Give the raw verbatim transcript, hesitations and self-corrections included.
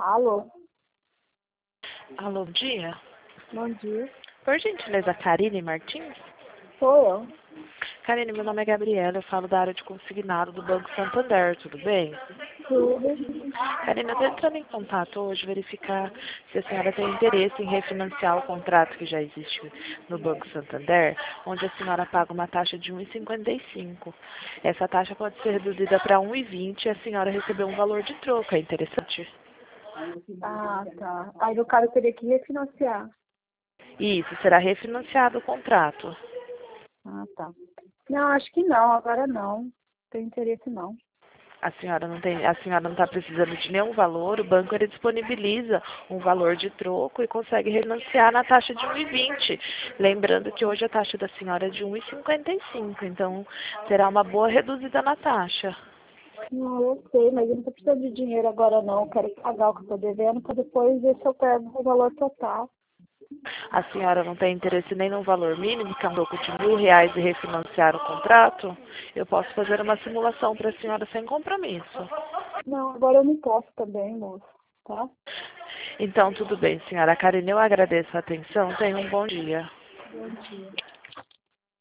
Alô, Alô, bom dia. bom dia. Por gentileza, Karine Martins? Sou eu. Karine, meu nome é Gabriela, eu falo da área de consignado do Banco Santander, tudo bem? Tudo. Karine, eu estou entrando em contato hoje, verificar se a senhora tem interesse em refinanciar o contrato que já existe no Banco Santander, onde a senhora paga uma taxa de um vírgula cinquenta e cinco. Essa taxa pode ser reduzida para um vírgula vinte e a senhora receber um valor de troca, é interessante? Ah, tá. Aí no caso eu teria que refinanciar. Isso, será refinanciado o contrato. Ah, tá. Não, acho que não, agora não. Não tenho interesse não. A senhora não tem, a senhora não está precisando de nenhum valor, o banco ele disponibiliza um valor de troco e consegue refinanciar na taxa de um vírgula vinte. Lembrando que hoje a taxa da senhora é de um vírgula cinquenta e cinco, então será uma boa reduzida na taxa. Não, eu sei, mas eu não tô precisando de dinheiro agora não. Eu quero pagar o que eu tô devendo para depois ver se eu pego o valor total. A senhora não tem interesse nem no valor mínimo, que é um troco de mil reais e refinanciar o contrato? Eu posso fazer uma simulação para a senhora sem compromisso. Não, agora eu não posso também, moço. Tá? Então, tudo bem, senhora Karine, eu agradeço a atenção. Tenha um bom dia. Bom dia.